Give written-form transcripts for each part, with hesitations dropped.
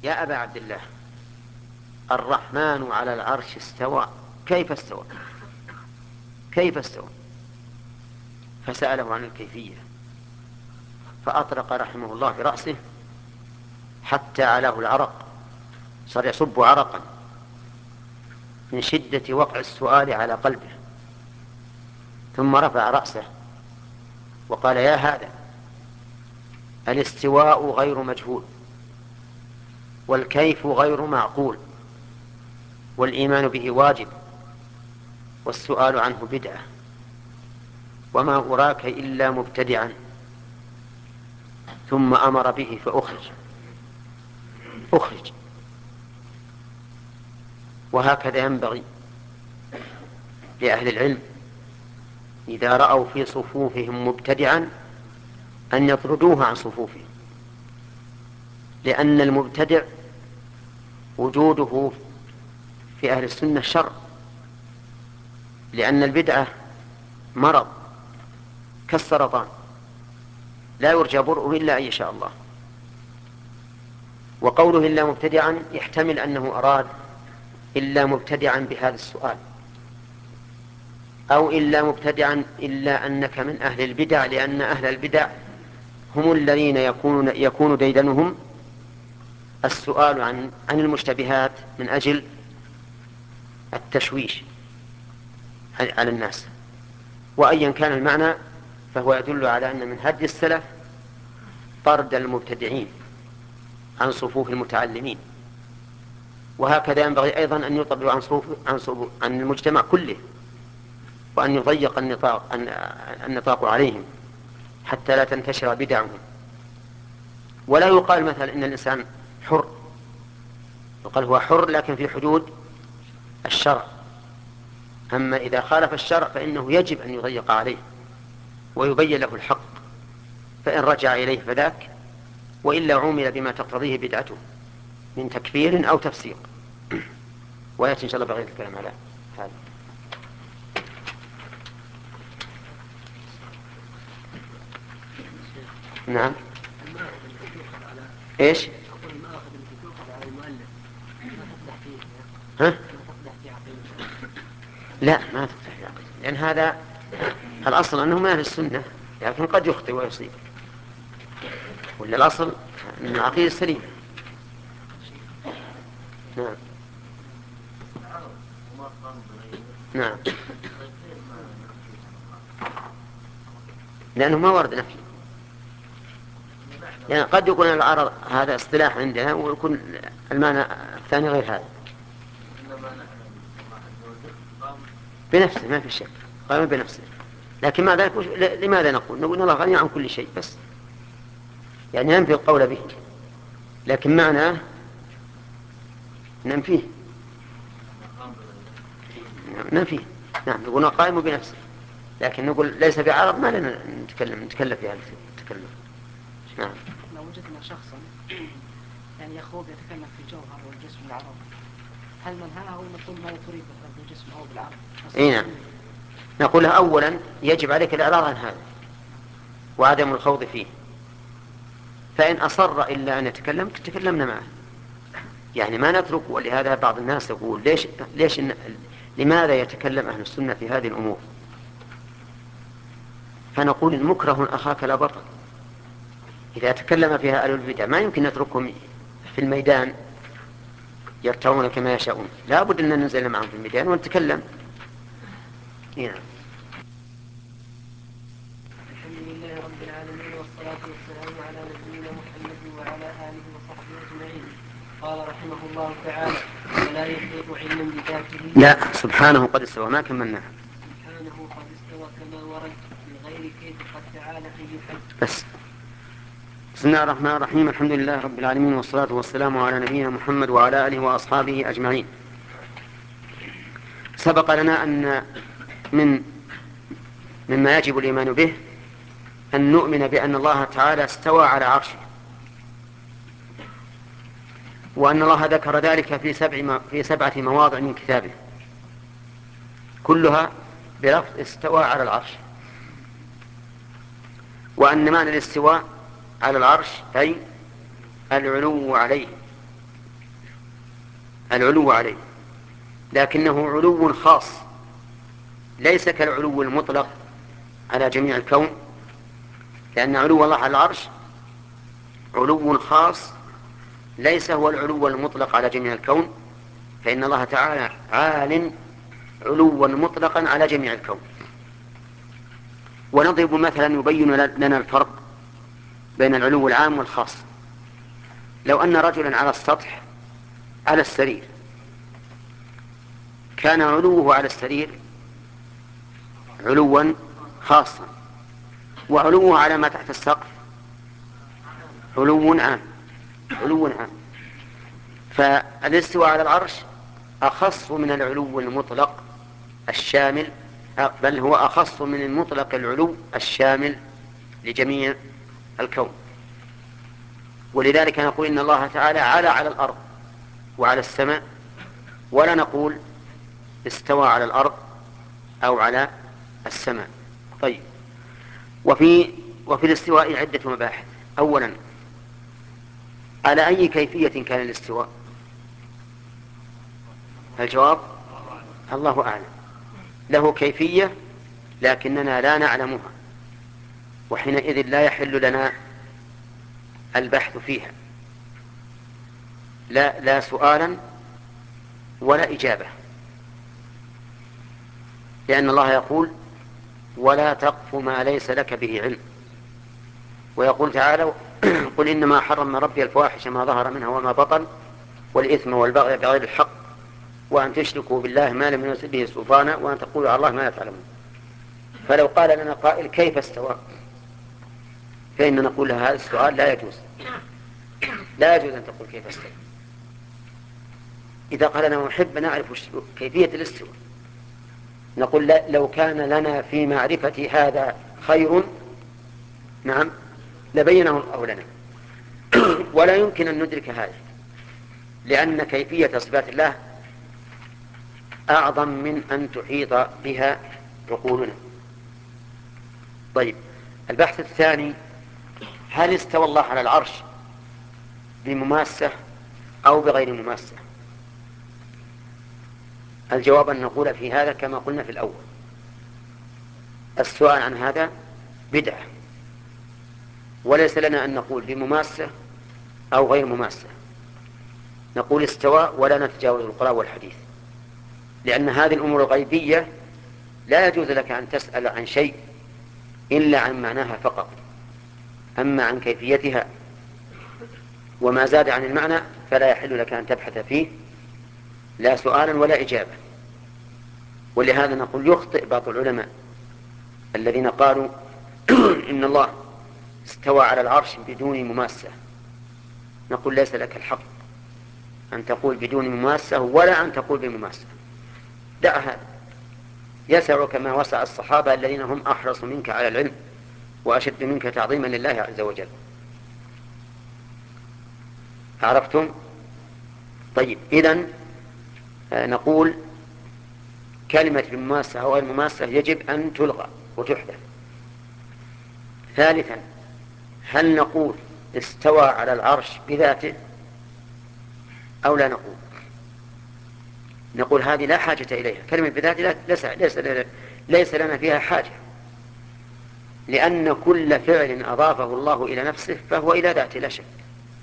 يا أبا عبد الله، الرحمن على العرش استوى، كيف استوى؟ كيف استوى؟ فسأله عن الكيفية، فأطرق رحمه الله برأسه حتى علاه العرق، صار يصب عرقا من شدة وقع السؤال على قلبه، ثم رفع رأسه وقال: يا هذا، الاستواء غير مجهول، والكيف غير معقول، والإيمان به واجب، والسؤال عنه بدعة، وما أراك إلا مبتدعا. ثم أمر به فأخرج. وهكذا ينبغي لأهل العلم إذا رأوا في صفوفهم مبتدعا أن يطردوه عن صفوفهم، لأن المبتدع وجوده في أهل السنة شر، لأن البدعة مرض كالسرطان لا يرجى برؤه إلا أن يشاء الله. وقوله إلا مبتدعا يحتمل أنه أراد إلا مبتدعا بهذا السؤال، أو إلا مبتدعا إلا أنك من أهل البدع، لأن أهل البدع هم الذين يكون ديدنهم السؤال عن المشتبهات من أجل التشويش على الناس. وأيا كان المعنى فهو يدل على أن من هدي السلف طرد المبتدعين عن صفوف المتعلمين، وهكذا ينبغي أيضا أن يطردوا عن المجتمع كله، وأن يضيق النطاق عليهم حتى لا تنتشر بدعهم. ولا يقال مثلا إن الإنسان حر، يقال هو حر لكن في حدود الشرع، أما إذا خالف الشرع فإنه يجب أن يضيق عليه ويبين له الحق، فإن رجع إليه فذاك، وإلا عومل بما تقتضيه بدعته من تكفير أو تفسيق. ويأتي إن شاء الله بغير الكلام على هذا. نعم. إيش؟ ها؟ لا، ما تفتح في عقيدة، لأن هذا الأصل أنه من أهل السنة، لكن قد يخطئ ويصيب، ولا الأصل أن العقيدة سليمة. نعم. نعم، لأنه ما ورد نفي، يعني قد يكون العرض هذا اصطلاح عندنا ويكون المعنى الثاني غير هذا. بنفسه ما في شك، قام بنفسه، لكن مع ذلك لماذا نقول إن الله غني عن كل شيء بس، يعني ننفي القول به، لكن معناه ننفيه. ننفيه. نعم، نقول قائم بنفسه، لكن نقول ليس بعرض ما لنا نتكلم في هذا التكلم. نعم. لو وجدنا شخصا يعني يخوض يتكلم في الجوهر والجسم العرض، هل ننهاه ونقول ما تريد مثلا بالجسم أو بالعرض؟ نعم، نقول أولا يجب عليك الإعراض عن هذا وعدم الخوض فيه، فإن أصر إلا أن يتكلم تكلمنا معه، يعني ما نترك. ولهذا بعض الناس يقول لماذا يتكلم أهل السنة في هذه الأمور؟ فنقول إن مكره أخاك لا بطل، إذا تكلم فيها أهل البدع ما يمكن نتركهم في الميدان يرتعون كما يشاءون، لا بد أن ننزل معهم في الميدان ونتكلم. نعم. الحمد لله رب العالمين، والصلاة والسلام على نبينا محمد وعلى آله وصحبه أجمعين. قال رحمه الله تعالى: ولا يحيط علما بذاته. لا، سبحانه قد استوى، ما كملنا. سبحانه قد استوى كما ورد من غير كيف قد تعالى أن يحد. بس. بسم الله الرحمن الرحيم، الحمد لله رب العالمين، والصلاة والسلام على نبينا محمد وعلى آله وأصحابه أجمعين. سبق لنا أن مما يجب الإيمان به أن نؤمن بأن الله تعالى استوى على عرشه، وأن الله ذكر ذلك في 7 مواضع من كتابه كلها بلفظ استوى على العرش، وأن معنى الاستواء على العرش أي العلو عليه العلو عليه، لكنه علو خاص ليس كالعلو المطلق على جميع الكون، لأن علو الله على العرش علو خاص ليس هو العلو المطلق على جميع الكون، فإن الله تعالى عال علوا مطلقا على جميع الكون. ونضرب مثلا يبين لنا الفرق بين العلو العام والخاص. لو أن رجلا على السطح على السرير كان علوه على السرير علوا خاصا، وعلوه على ما تحت السقف علو عام. فالاستواء على العرش أخص من العلو المطلق الشامل، بل هو أخص من المطلق العلو الشامل لجميع الكون. ولذلك نقول إن الله تعالى على الأرض وعلى السماء، ولا نقول استوى على الأرض أو على السماء. طيب، وفي الاستواء عدة مباحث. أولا، على أي كيفية كان الاستواء؟ الجواب الله أعلم. له كيفية لكننا لا نعلمها، وحينئذ لا يحل لنا البحث فيها، لا سؤالا ولا إجابة، لأن الله يقول ولا تقف ما ليس لك به علم، ويقول تعالى قل إنما حرم ربي الفواحش ما ظهر منها وما بطن والإثم والبغي بغير الحق وأن تشركوا بالله ما لم ينزل به سلطانا وأن تقولوا على الله ما لا تعلمون. فلو قال لنا قائل كيف استوى، فإن نقول له هذا السؤال لا يجوز أن تقول كيف استوى. إذا قال لنا محب نعرف كيفية الاستواء، نقول لا، لو كان لنا في معرفة هذا خير نعم لبينه الله لنا. ولا يمكن أن ندرك هذا، لأن كيفية صفات الله أعظم من أن تحيط بها عقولنا. طيب، البحث الثاني، هل استوى الله على العرش بمماسة أو بغير مماسة؟ الجواب أن نقول في هذا كما قلنا في الأول، السؤال عن هذا بدعة، وليس لنا أن نقول بمماسة أو غير مماسة، نقول استوى ولا نتجاوز القرآن والحديث، لأن هذه الأمور الغيبية لا يجوز لك أن تسأل عن شيء إلا عن معناها فقط، أما عن كيفيتها وما زاد عن المعنى فلا يحل لك أن تبحث فيه لا سؤالا ولا إجابة. ولهذا نقول يخطئ بعض العلماء الذين قالوا إن الله استوى على العرش بدون مماسة. نقول ليس لك الحق أن تقول بدون مماسة ولا أن تقول بمماسة، دع هذا، يسعك ما وسع الصحابة الذين هم أحرص منك على العلم وأشد منك تعظيما لله عز وجل. عرفتم؟ طيب، إذن نقول كلمة بمماسة أو غير مماسة يجب أن تلغى وتحذف. ثالثا، هل نقول استوى على العرش بذاته أو لا نقول؟ نقول هذه لا حاجة إليها، كلمة بذاته ليس لنا فيها حاجة، لأن كل فعل أضافه الله إلى نفسه فهو إلى ذاته لا شك.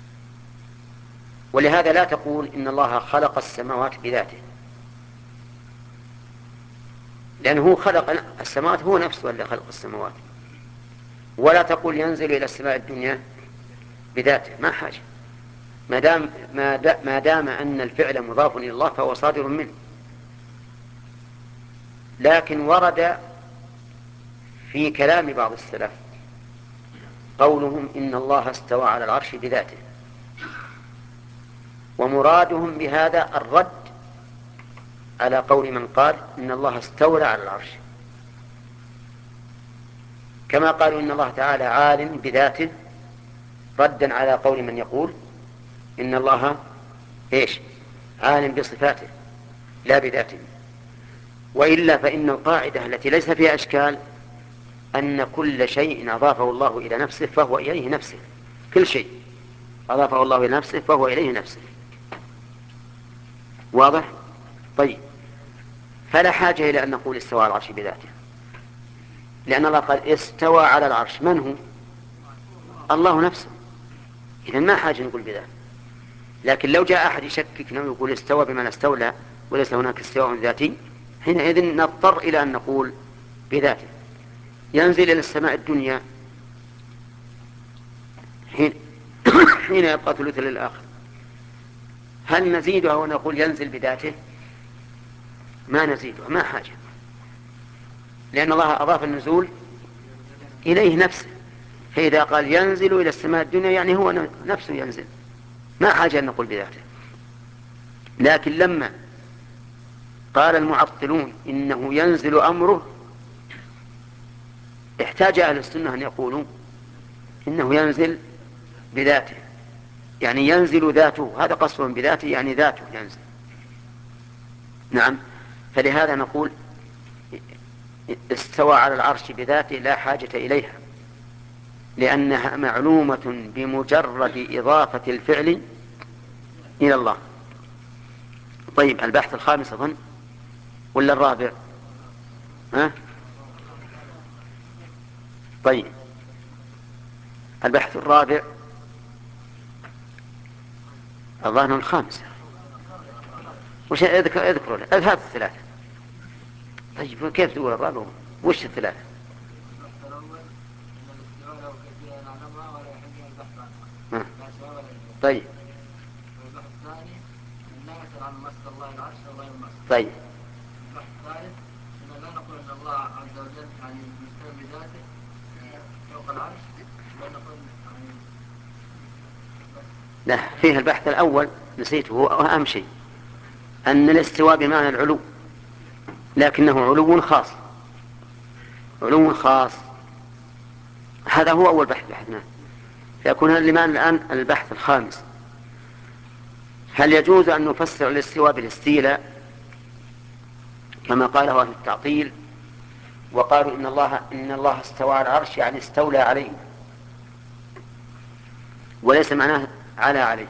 ولهذا لا تقول إن الله خلق السماوات بذاته، لأنه خلق السماوات، هو نفسه اللي خلق السماوات. ولا تقول ينزل إلى السماء الدنيا بذاته، ما حاجة، ما دام أن الفعل مضاف إلى الله فهو صادر منه. لكن ورد في كلام بعض السلف قولهم إن الله استوى على العرش بذاته، ومرادهم بهذا الرد على قول من قال إن الله استولى على العرش، كما قالوا إن الله تعالى عال بذاته، ردا على قول من يقول إن الله عال بصفاته لا بذاته. وإلا فإن القاعدة التي ليس فيها أشكال أن كل شيء أضافه الله إلى نفسه فهو إليه نفسه، كل شيء أضافه الله إلى نفسه فهو إليه نفسه. واضح؟ طيب، فلا حاجة إلى أن نقول استوى على العرش بذاته، لأن الله قال استوى على العرش. من هو؟ الله نفسه. إذن ما حاجة نقول بذاته. لكن لو جاء أحد يشككنا ويقول استوى بمعنى استولى وليس هناك استواء ذاتي، حينئذ نضطر إلى أن نقول بذاته. ينزل إلى السماء الدنيا حين يبقى ثلث للآخر، هل نزيدها ونقول ينزل بذاته؟ ما نزيدها، ما حاجة، لأن الله أضاف النزول إليه نفسه. فإذا قال ينزل إلى السماء الدنيا يعني هو نفسه ينزل، ما حاجة أن نقول بذاته. لكن لما قال المعطلون إنه ينزل أمره، احتاج أهل السنة أن يقولوا إنه ينزل بذاته، يعني ينزل ذاته، هذا قصر بذاته يعني ذاته ينزل. نعم، فلهذا نقول استوى على العرش بذاته لا حاجة إليها، لأنها معلومة بمجرد إضافة الفعل إلى الله. طيب، البحث الخامس أظن ولا الرابع؟ ها؟ طيب، البحث الرابع الظاهر الخامس. وش اذكروا هذه الثلاثة. طيب، كيف تقول الرابع؟ وش الثلاثة؟ طيب. البحث الثاني أن لا نسأل عن مسك الله العرش أو غير المسك. طيب. البحث الثالث أن لا نقول أن الله عز وجل يعني مستوى بذاته فوق العرش، بل نقول يعني لا، فيه البحث الأول نسيته، هو أهم شيء، أن الاستواء بمعنى العلو، لكنه علو خاص، علو خاص. هذا هو أول بحث بحثناه. فيكون الآن البحث الخامس: هل يجوز أن نفسر الاستواء بالاستيلاء كما قاله أهل التعطيل، وقالوا إن الله استوى على العرش يعني استولى عليه، وليس معناه على عليه.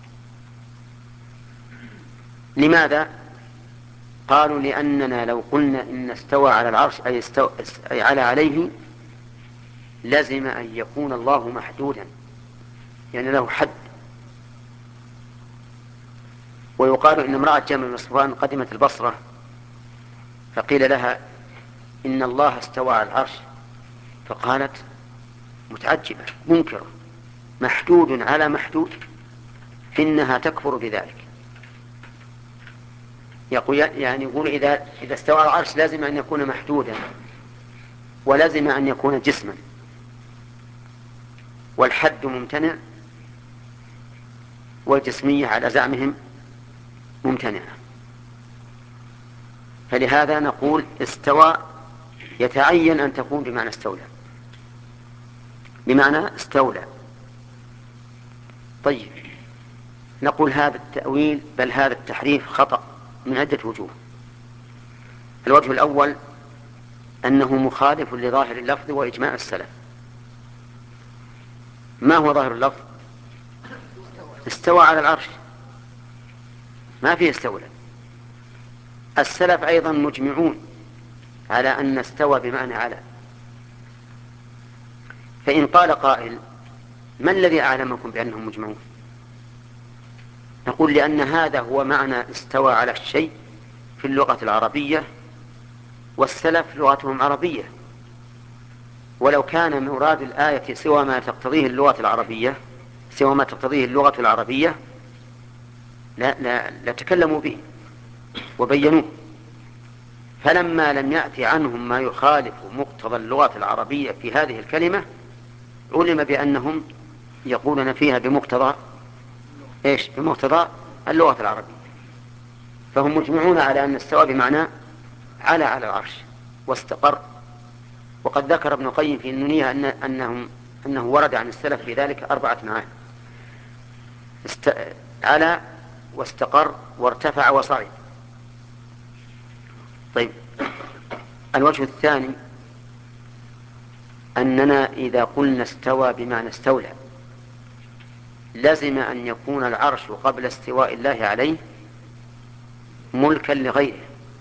لماذا؟ قالوا لأننا لو قلنا إن استوى على العرش أي على عليه، لزم أن يكون الله محدودا، يعني له حد. ويقال إن امرأة جمل بن صفوان قدمت البصرة فقيل لها إن الله استوى على العرش، فقالت متعجبة منكرة: محدود على محدود، إنها تكفر بذلك. يقول إذا استوى على العرش لازم أن يكون محدودا، ولازم أن يكون جسما، والحد ممتنع والجسمية على زعمهم ممتنعة. فلهذا نقول استوى يتعين أن تكون بمعنى استولى، بمعنى استولى. طيب، نقول هذا التأويل بل هذا التحريف خطأ من عدة وجوه. الوجه الأول أنه مخالف لظاهر اللفظ وإجماع السلف. ما هو ظاهر اللفظ؟ استوى على العرش، ما فيه استولى. السلف أيضا مجمعون على أن استوى بمعنى على. فإن قال قائل: ما الذي أعلمكم بأنهم مجمعون؟ نقول لأن هذا هو معنى استوى على الشيء في اللغة العربية، والسلف لغتهم عربية. ولو كان مراد الآية سوى ما تقتضيه اللغة العربية، سوى ما تقتضيه اللغة العربية، لا تكلموا به وبينوه. فلما لم يأتي عنهم ما يخالف مقتضى اللغة العربية في هذه الكلمة، علم بأنهم يقولون فيها بمقتضى بمقتضى اللغة العربية. فهم مجمعون على أن استوى بمعنى على العرش واستقر. وقد ذكر ابن القيم في النونية أنه ورد عن السلف في ذلك 4 معاني: على واستقر وارتفع وصعد. طيب، الوجه الثاني أننا إذا قلنا استوى بمعنى استولى، لزم أن يكون العرش قبل استواء الله عليه ملكا لغيره،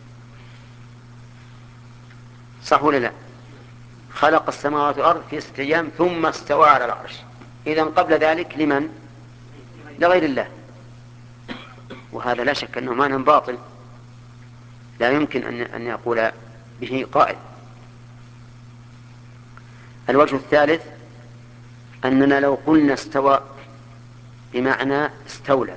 صح ولا لا؟ خلق السماوات والأرض في 6 أيام ثم استوى على العرش. إذن قبل ذلك لمن؟ لغير الله. وهذا لا شك أنه معنى باطل لا يمكن أن يقول به قائل. الوجه الثالث أننا لو قلنا استوى بمعنى استولى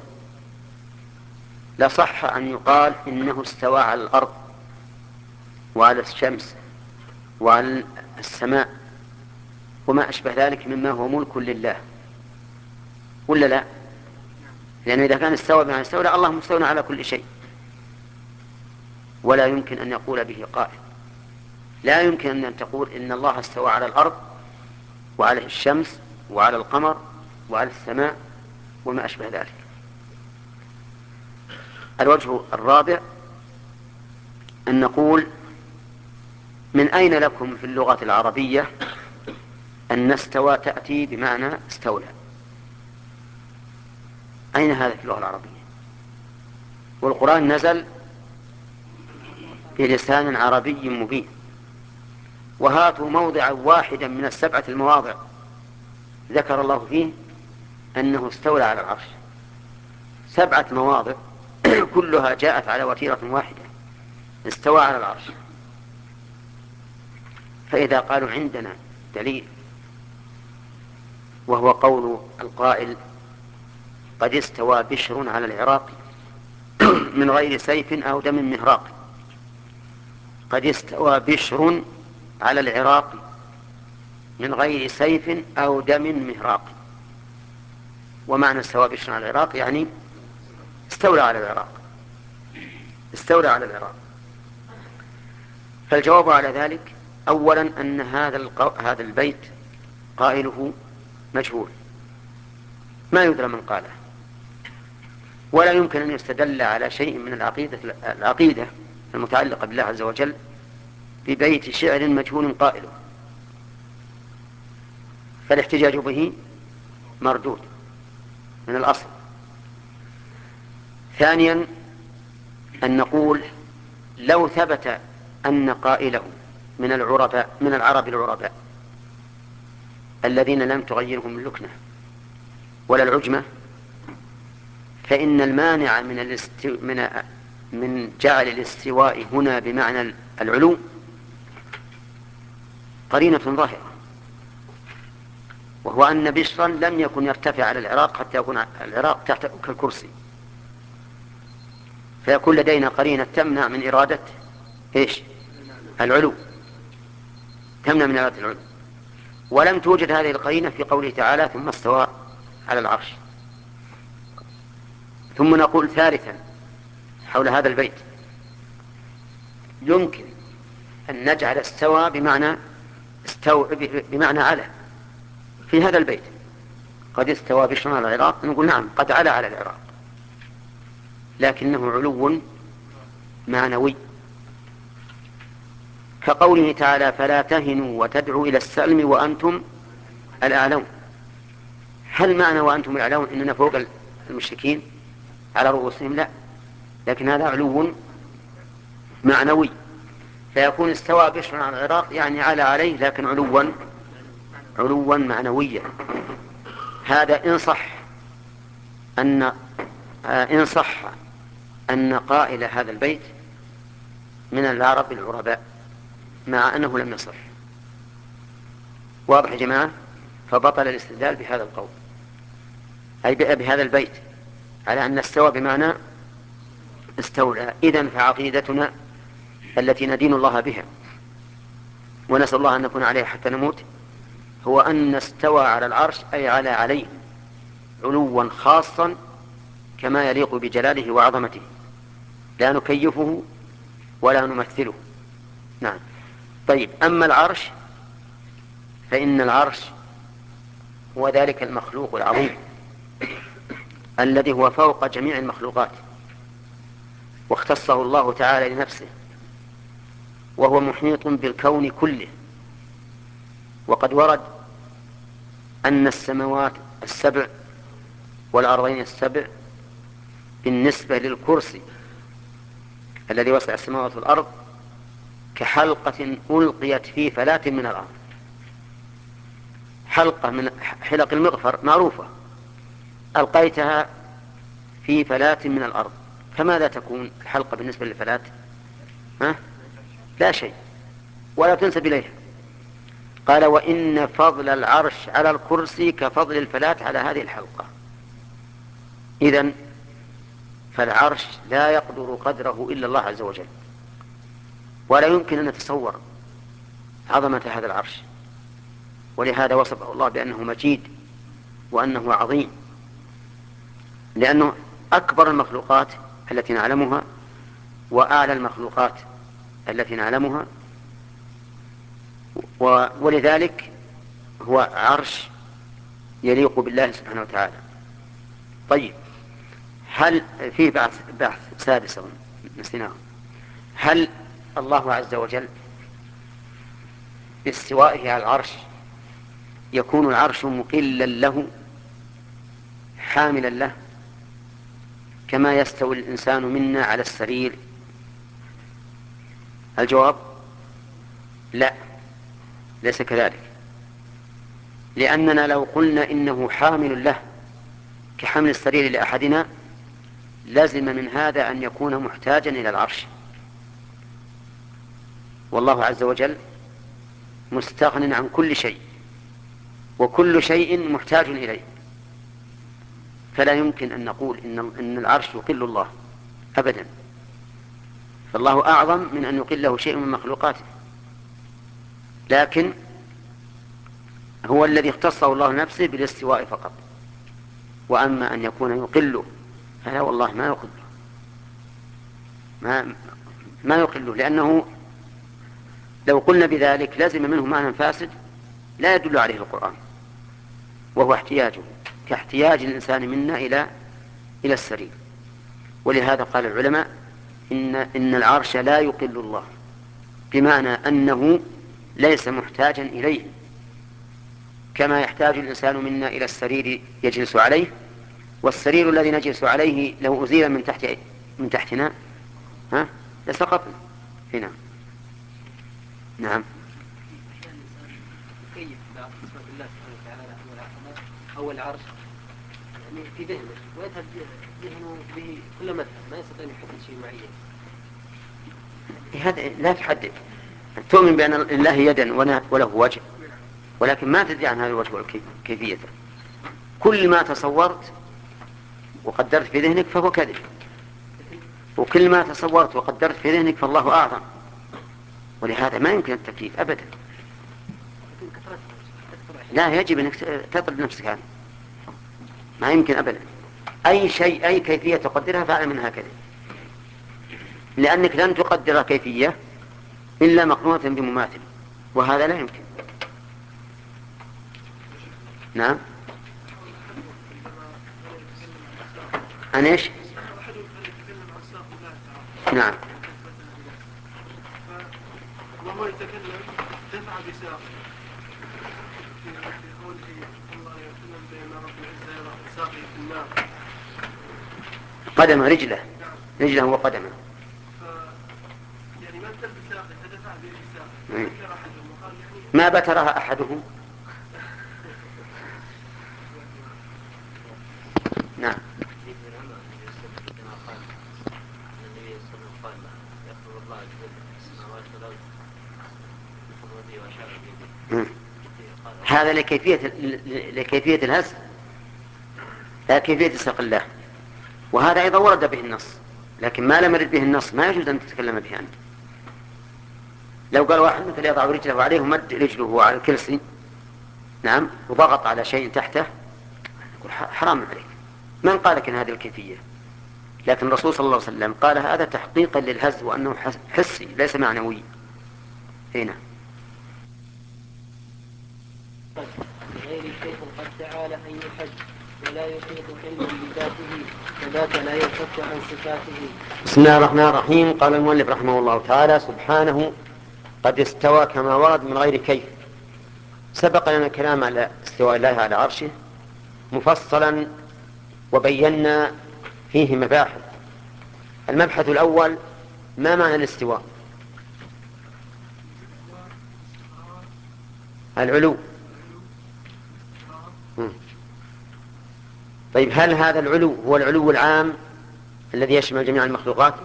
لصح أن يقال إنه استوى على الأرض وعلى الشمس وعلى السماء وما أشبه ذلك مما هو ملك لله، ولا لا؟ لأنه إذا كان استوى بمعنى استولى الله مستولى على كل شيء، ولا يمكن أن يقول به قائل. لا يمكن أن تقول إن الله استوى على الأرض وعلى الشمس وعلى القمر وعلى السماء وما أشبه ذلك. الوجه الرابع أن نقول من أين لكم في اللغة العربية أن استوى تأتي بمعنى استولى؟ أين هذا في اللغة العربية؟ والقرآن نزل بلسان عربي مبين، وهاتوا موضعا واحدا من 7 المواضع ذكر الله فيه أنه استولى على العرش، 7 مواضع كلها جاءت على وتيرة واحدة، استوى على العرش. فإذا قالوا عندنا دليل وهو قول القائل قد استوى بشر على العراق من غير سيف أو دم مهراق، قد استوى بشر على العراق من غير سيف أو دم مهراق. ومعنى استوى بشر على العراق يعني استولى على العراق، استولى على العراق. فالجواب على ذلك أولا أن هذا البيت قائله مجهول ما يدرى من قاله، ولا يمكن أن يستدل على شيء من العقيدة المتعلقة بالله عز وجل ببيت شعر مجهول قائله، فالاحتجاج به مردود من الأصل. ثانيا أن نقول لو ثبت أن قائله من العرب العرباء الذين لم تغيرهم اللكنة ولا العجمة، فإن المانع من جعل الاستواء هنا بمعنى العلو قرينة ظاهرة، وهو أن بشرا لم يكن يرتفع على العراق حتى يكون العراق تحت كالكرسي، فيكون لدينا قرينة تمنع من إرادة العلو، تمنع من إرادة العلو. ولم توجد هذه القرينة في قوله تعالى ثم استوى على العرش. ثم نقول ثالثا حول هذا البيت يمكن أن نجعل استوى بمعنى على في هذا البيت، قد استوى بشر على العراق، نقول نعم قد علا على العراق، لكنه علو معنوي، كقوله تعالى فلا تهنوا وتدعوا إلى السلم وأنتم الأعلون. هل معنى وأنتم الأعلون إننا فوق المشركين على رؤوسهم؟ لا، لكن هذا علو معنوي، فيكون استوى بشر على العراق يعني على عليه لكن علوا معنويا. هذا إن صح أن قائل هذا البيت من العرب العرباء، مع أنه لم يصح. واضح يا جماعة؟ فبطل الاستدلال بهذا القول، أي بهذا البيت، على أن استوى بمعنى استولى. إذن فعقيدتنا التي ندين الله بها ونسأل الله أن نكون عليها حتى نموت هو أن استوى على العرش أي عليه علوا خاصا كما يليق بجلاله وعظمته، لا نكيفه ولا نمثله. نعم. طيب، أما العرش فإن العرش هو ذلك المخلوق العظيم الذي هو فوق جميع المخلوقات، واختصه الله تعالى لنفسه، وهو محيط بالكون كله. وقد ورد أن السماوات السبع والأرضين السبع بالنسبة للكرسي الذي وسع السماوات والأرض كحلقة ألقيت في فلاة من الأرض. حلقة من حلق المغفر معروفة، ألقيتها في فلاة من الأرض، فماذا تكون الحلقة بالنسبة للفلاة؟ لا شيء، ولا تنسب إليها. قال وإن فضل العرش على الكرسي كفضل الفلاة على هذه الحلقة. إذن فالعرش لا يقدر قدره إلا الله عز وجل، ولا يمكن أن نتصور عظمة هذا العرش، ولهذا وصفه الله بأنه مجيد وأنه عظيم، لأنه أكبر المخلوقات التي نعلمها وأعلى المخلوقات التي نعلمها، ولذلك هو عرش يليق بالله سبحانه وتعالى. طيب، هل في بحث سادس نسيناه، هل الله عز وجل باستوائه على العرش يكون العرش مقلا له حاملا له كما يستوي الإنسان منا على السرير؟ الجواب لا، ليس كذلك، لأننا لو قلنا إنه حامل له كحمل السرير لأحدنا لازم من هذا أن يكون محتاجا إلى العرش، والله عز وجل مستغن عن كل شيء، وكل شيء محتاج إليه، فلا يمكن أن نقول إن العرش يقل الله أبدا، فالله أعظم من أن يقله شيء من مخلوقاته، لكن هو الذي اختصه الله نفسه بالاستواء فقط، وأما أن يكون يقله فلا، والله ما يقله، ما يقله، لأنه لو قلنا بذلك لازم منه معنى فاسد لا يدل عليه القرآن، وهو احتياجه كاحتياج الإنسان منا إلى السرير. ولهذا قال العلماء إن العرش لا يقل الله، بمعنى أنه ليس محتاجا إليه كما يحتاج الإنسان منا إلى السرير يجلس عليه، والسرير الذي نجلس عليه لو أزيل من تحتنا لسقطنا هنا. نعم. كيف صفات الله سبحانه وتعالى أو العرش يعني في ذهنه ويذهب ذهنه به كل مذهب، ما يستطيع أن يحدد شيء معين. هذا لا تحدد، تؤمن بأن الله يدا وله وجه، ولكن ما تدري عن هذا الوجه وكيفيته. كل ما تصورت وقدرت في ذهنك فهو كذب، وكل ما تصورت وقدرت في ذهنك فالله أعظم، ولهذا ما يمكن التكييف أبدا. لا، يجب أنك تطلب نفسك هذا، ما يمكن أبدا. أي شيء أي كيفية تقدرها فعلا منها كذب، لأنك لن تقدر كيفية إلا مقرونة بمماثل، وهذا لا يمكن. نعم. عن ايش؟ نعم. وهو يتكلم دفع بساقه في قوله الله يتكلم بأن رب العزة يضع ساقه في النار، قدمه رجله وقدمه، يعني ما ابتل بساقه فدفع بساقه، ذكر أحدهم وقال يعني ما بترها أحدهم. نعم. هذا لكيفية الهز، لا كيفية ساق الله، وهذا أيضا ورد به النص، لكن ما لم يرد به النص ما يجوز أن تتكلم به أنت. لو قال واحد مثل يضع رجله عليه ومد رجله على الكرسي، نعم، وضغط على شيء تحته، يقول حرام عليك. من قال لك إن هذه الكيفية؟ لكن الرسول صلى الله عليه وسلم قال هذا تحقيقا للهز، وأنه حسي ليس معنوي. هنا غير شيء قد تعالى أن يحج ولا يحيط علما بذاته، فذاك لا ينفك عن صفاته. بسم الله الرحمن الرحيم. قال المؤلف رحمه الله تعالى سبحانه قد استوى كما ورد من غير كيف. سبق لنا الكلام على استواء الله على عرشه مفصلا، وبينا فيه مباحث. المبحث الأول ما معنى الاستواء؟ العلو. طيب هل هذا العلو هو العلو العام الذي يشمل جميع المخلوقات؟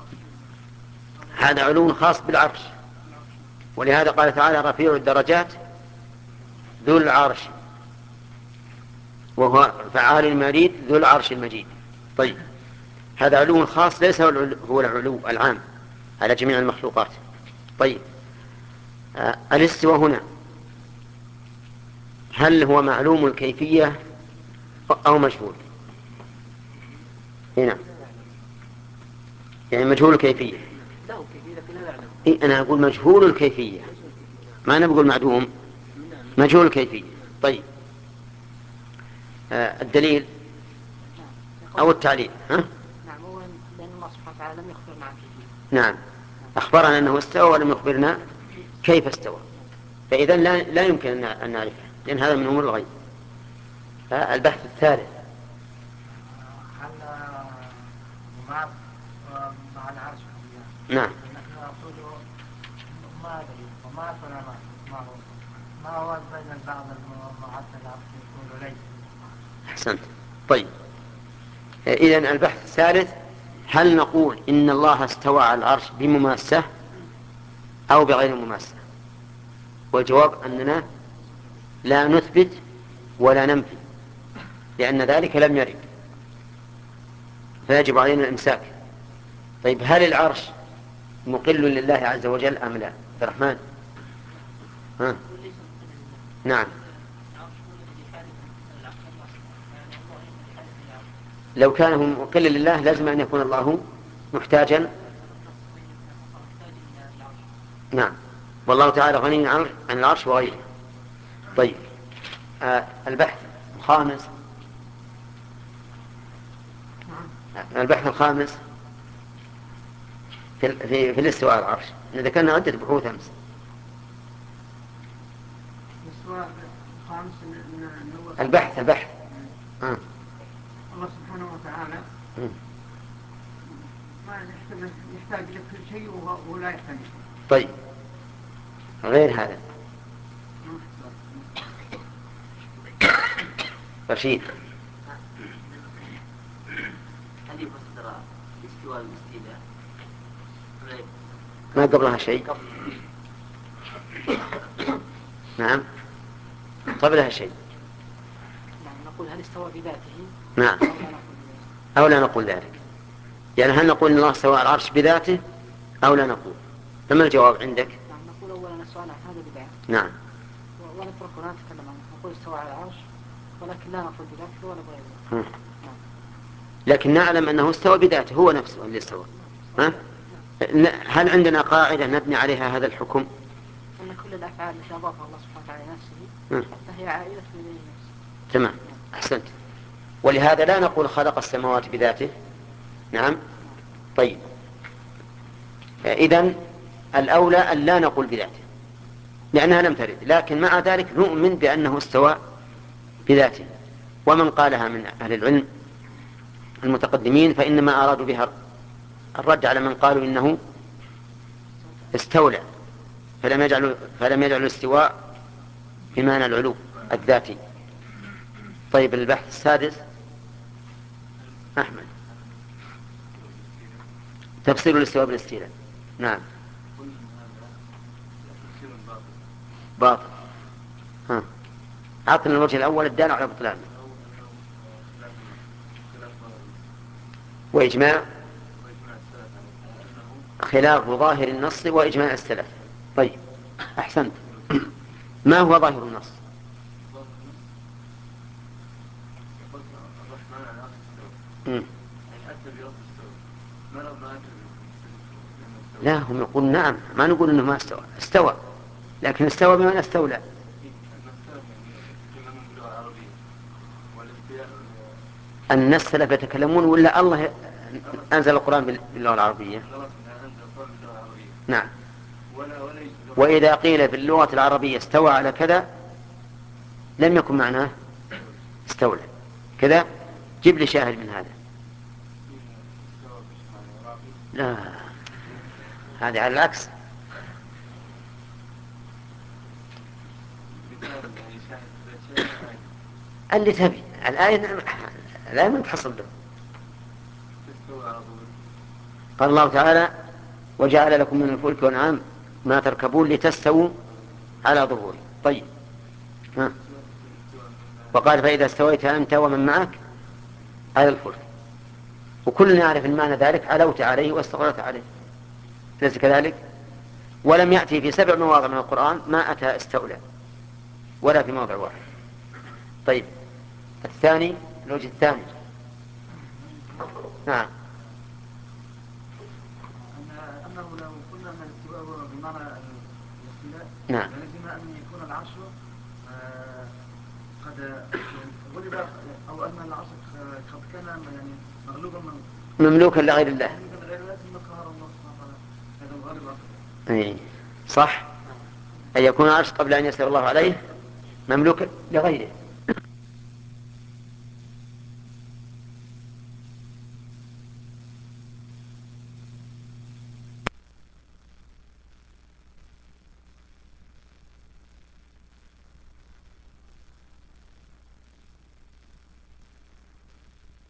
هذا علو خاص بالعرش، ولهذا قال تعالى رفيع الدرجات ذو العرش، وهو فعال المريد ذو العرش المجيد. طيب هذا علو خاص ليس هو العلو العام على جميع المخلوقات. طيب الاستواء هنا هل هو معلوم الكيفية أو مجهول؟ هنا يعني مجهول الكيفية. أنا أقول مجهول الكيفية، ما أنا بقول معدوم، مجهول الكيفية. طيب الدليل أو التعليل؟ نعم، أولا لأن الله سبحانه وتعالى لم يخبرنا عن كيفية. نعم، أخبرنا أنه استوى ولم يخبرنا كيف استوى، فإذا لا يمكن أن نعرفه لأن هذا من أمور الغيب. البحث الثالث هل مع العرش؟ نعم. نحن نقول ما أدري وما فلا ما هو بين بعض المعطلة يقول ليس. أحسنت. طيب إذن البحث الثالث هل نقول إن الله استوى على العرش بمماسة أو بغير مماسة؟ والجواب أننا لا نثبت ولا ننفي لأن ذلك لم يرد، فيجب علينا الإمساك. طيب هل العرش مقل لله عز وجل أم لا؟ عبد الرحمن. نعم. لو كان هو مقل لله لازم أن يكون الله محتاجا. نعم، والله تعالى غني عن العرش وغيره. طيب البحث الخامس، البحث الخامس في الاستواء على العرش. ذكرنا عدة بحوث أمس. البحث الله سبحانه وتعالى ما يحتاج إلى كل شيء وهو لا يحتاج. طيب غير هذا رشيد، هل يفسر الاستواء والاستيلاء؟ ما قبلها شيء. نعم قبلها شيء. نعم، نقول هل استوى بذاته؟ نعم أو لا نقول ذلك، يعني هل نقول إن الله استوى على العرش بذاته أو لا نقول؟ فما الجواب عندك؟ نعم، نقول أولا السؤال عن هذا بدعة. نعم. ونترك ولا نتكلم عنه، نقول استوى على العرش ولكن لا نقول بذاته ولا بغيره. نعم. لكن نعلم أنه استوى بذاته، هو نفسه اللي استوى. هل عندنا قاعدة نبني عليها هذا الحكم؟ أن كل الأفعال التي أضافها الله سبحانه وتعالى لنفسه فهي عائلة إليه نفسه. تمام، أحسنت. ولهذا لا نقول خلق السماوات بذاته. نعم. طيب إذن الأولى أن لا نقول بذاته لأنها لم ترد، لكن مع ذلك نؤمن بأنه استوى بذاته. ومن قالها من أهل العلم المتقدمين فإنما أرادوا بها الرد على من قالوا إنه استولى فلم يجعلوا الاستواء بمعنى العلو الذاتي. طيب البحث السادس أحمد، تفسير الاستواء بالاستيلاء. نعم باطل. أعطنا الوجه الأول الدال على بطلان وإجماع خلاف ظاهر النص وإجماع السلف. طيب أحسنت. ما هو ظاهر النص؟ لا، هم يقول نعم، ما نقول انه ما استوى لكن استوى بمعنى استولى. أن السلف يتكلمون ولا الله أنزل القرآن باللغة العربية؟ نعم. وإذا قيل في اللغة العربية استوى على كذا لم يكن معناه استولى كذا. جيب لي شاهد من هذا. لا هذه على العكس. اللي تبي الآية ما تحصل له. قال الله تعالى وجعل لكم من الفلك والأنعام ما تركبون لتستووا على ظهوره. طيب ها. وقال فإذا استويت أنت ومن معك على الفلك، وكلنا يعرف المعنى ذلك علوت عليه واستقرت عليه، ليس كذلك؟ ولم يأتي في 7 مواضع من القرآن ما أتى استولى ولا في موضع واحد. طيب الثاني، الوجه الثاني. نعم. أنه لو قلنا أن الاستواء هو بمعنى الاستيلاء، نعم. بما أن يكون العرش قد غلب، أو أن العرش قد كان يعني مغلوبا مملوكا لغير الله. مملوكا لغير الله ثم قهر الله سبحانه وتعالى هذا الغالب أصلا. صح، أن يكون العرش قبل أن يسر الله عليه مملوكا لغيره.